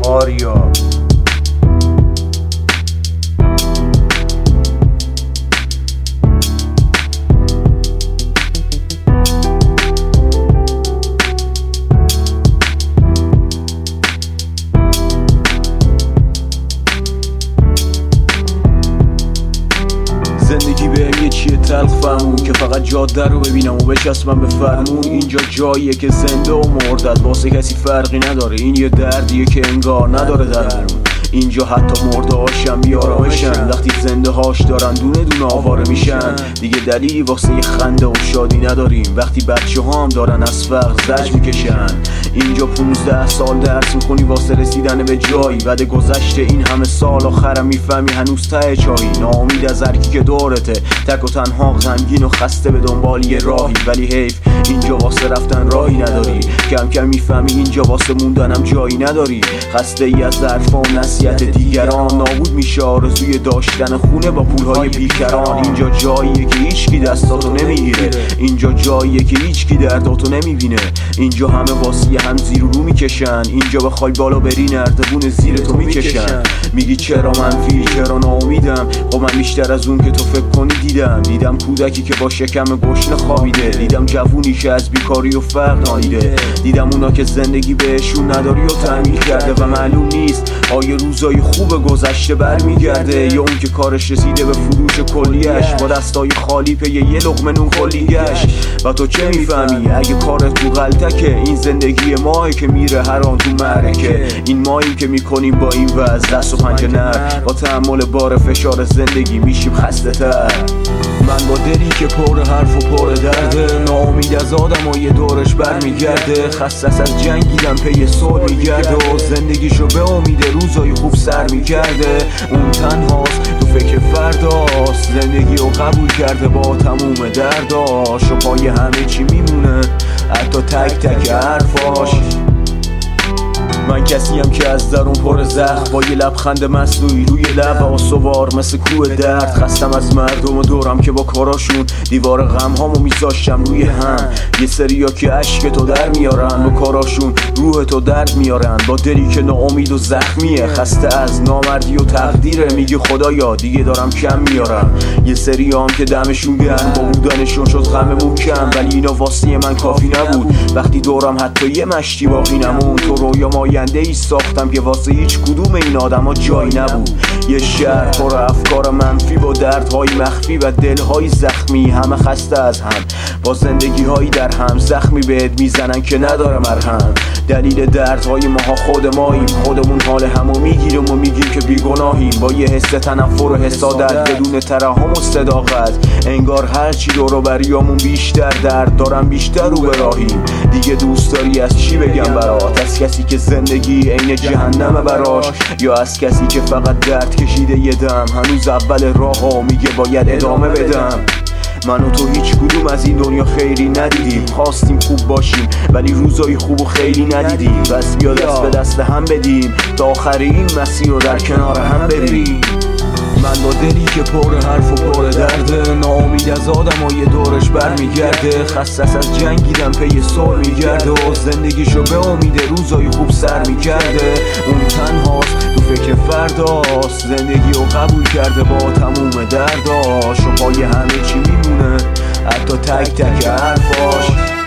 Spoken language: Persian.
آریا. زندگی بهم یه چیه تلخ فهمون که فقط جاده رو ببینم و بچسبم به فرمون. اینجا جاییه که زنده و مردد واسه کسی فرقی نداره. این یه دردیه که انگار نداره درمون. اینجا حتی مرده هاشم بیارامشن وقتی زنده هاش دارن دونه دونه آواره میشن. دیگه دلیلی واسه یه خنده و شادی نداریم وقتی بچه ها هم دارن از فقر زج میکشن. اینجا 15 سال درس میخونی واسه رسیدن به جایی. بعد گذشته این همه سال آخرم میفهمی هنوز ته چایی. ناامید از هرکی که دورته، تک و تنها غمگین و خسته به دنبال یه راهی. ولی حیف اینجا واسه رفتن راهی نداری. کم کم میفهمی اینجا واسه موندنم جایی نداری. خسته ای از ظرفا و نصیحت دیگران، نابود میشه آرزوی داشتن خونه با پولهای بیکران. اینجا جاییه که هیچکی دستاتو نمیگیره. اینجا جاییه که هیچکی درداتو نمیبینه. اینجا همه واسه هم زیر و رو میکشن. اینجا بخوای بالا بری نردبون زیر تو میکشن. میگی چرا منفی، چرا ناامیدم؟ خب من بیشتر از اون که تو فکر کنی دیدم کودکی که با شکم گشنه خوابیده. دیدم جوونی که از بیکاری و فقر نالیده. دیدم اونا که زندگی بهشون نداری و تعمیل کرده و معلوم نیست آیا روزای خوب گذشته برمیگرده یا اون که کارش رسیده به فروش کلیش با دستای خالی پی یه لقمه نون کلی گشت. و تو چه میفهمی اگه کارت تو غلطکه؟ این زندگی ماهی که میره هر آن تو معرکه. این ماهی که میکنیم با این وضع دست و پنجه نر. با تحمل بار فشار زندگی میشیم خسته تر. من با دلی که پر حرف و پر درده، ناامید از آدم و یه دورش برمیگرده. خسته از جنگیدم پی صلح میگرده و زندگیشو به امید روزای خوب سر میکرده. اون تنهاست تو فکر فرداست، زندگی رو قبول کرده با تموم درداش و پای همه چی میمونه حتی تک تک حرفاش. من کسیم که از درون پر زخم با یه لبخند مصنوعی روی لب آسوار مثل کوه درد. خستم از مردم و دورم که با کاراشون دیوار غمهامو میذاشتم روی هم. یه سریا که عشق تو در میارن با کاراشون روح تو درد میارن. با دلی که ناامید و زخمیه، خسته از نامردی و تقدیره. میگی خدایا دیگه دارم کم میارم. یه سریام که دمشون گرم با بودنشون شد غممون کم. ولی اینا واسه من کافی نبود وقتی دورم حتی یه مشتی باقی نمون. تو رویا آینده ای ساختم که واسه هیچ کدوم این آدم ها جایی نبود. یه شهر پر افکار منفی با دردهای مخفی و دلهای زخمی. همه خسته از هم با زندگی هایی در هم، زخمی بهت میزنن که نداره مرهم. دلیل دردهای ماها خود ماییم، خودمون حال همو میگیریم و میگیم که بیگناهیم. با یه حس تنفر و حسادت بدون ترحم و صداقت، انگار هرچی دور و بریامون بیشتر درد دارم بیشتر رو به راهیم. دیگه دوست داری از چی بگم برات؟ از کسی که زندگی عین جهنمه براش، یا از کسی که فقط درد کشیده یه دم هنوز اول راه ها میگه باید ادامه بدم؟ من و تو هیچ کدوم از این دنیا خیری ندیدیم. خواستیم خوب باشیم ولی روزای خوب خیلی ندیدیم. بس بیا دست به دست هم بدیم تا آخر این مسیر رو در کنار هم بریم. من با دلی که پر حرف و پر درده، ناامید از آدم و یه دورش برمیگرده. خسته از جنگیدم پی صلح میگرده و زندگیشو به امید روزای خوب سر میکرده. اون تنهاست تو فکر فرداست، زندگی رو قبول کرده با تموم درداش و پای همه چی میمونه حتی تک تک حرفاش.